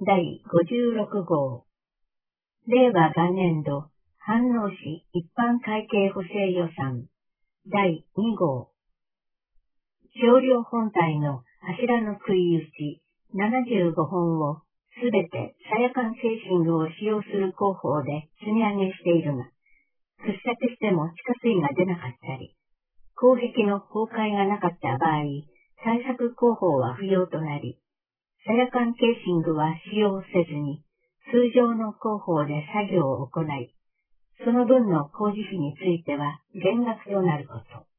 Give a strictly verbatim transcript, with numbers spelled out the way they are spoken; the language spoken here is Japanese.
だいごじゅうろくごう。令和元年度飯能市一般会計補正予算だいにごう。少量本体の柱の杭打ちななじゅうごほんをすべてサヤカンケーシングを使用する工法で積み上げしているが、掘削しても地下水が出なかったり、鋼壁の崩壊がなかった場合、対策工法は不要となり、サヤカンケーシングは使用せずに、通常の工法で作業を行い、その分の工事費については減額となること。